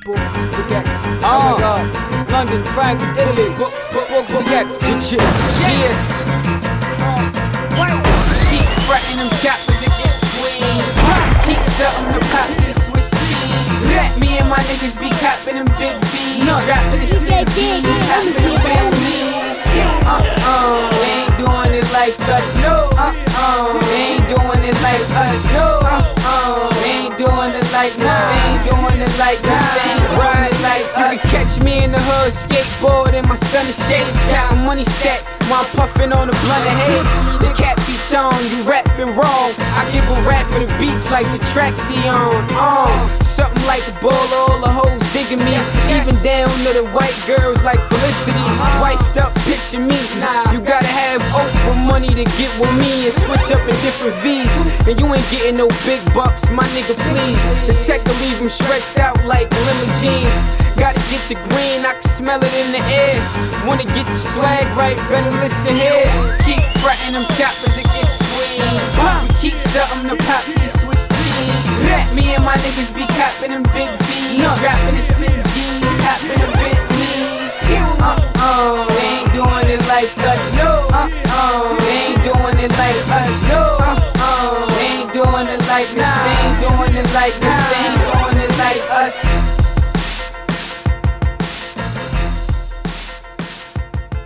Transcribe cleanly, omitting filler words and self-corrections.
Books, baguettes. Oh my God. London, France, Italy. Books, baguettes. Good shit. Yeah. Keep fretting them choppers, it gets squeezed. Keep something to pop these Swiss cheese. Me and my niggas be copping them big V's. Dropping the split G's, chopping them big knees. They ain't doing it like us. They ain't doing it like us. They ain't doing it like us. They ain't doing it like us. They ain't doing it like us. You can catch me in the hood, skateboard in my stunner shades, counting money stacks while I'm puffing on a blunt of haze. The cat be toned, you rapping wrong. I give a rapper the beats like the tracks he on. Something like a bull, all the hoes digging me. Even down to the white girls like Felicity. Wiped up, picture me. You gotta have Oprah money to get with me and switch up in different V's. And you ain't getting no big bucks, my nigga, please. The tech will leave them stretched out like limousines. Gotta get the green, I can smell it in the air. Wanna get the swag right, better listen here. Keep fretting them choppers, it gets squeezed. We keep something to pop these Swiss cheese. Me and my niggas be copping them big V's. Dropping the spin G's, hopping them big knees. They ain't doing it like us. They ain't doing it like us. They ain't doing it like us. They ain't doing it like us. They ain't doing it like us.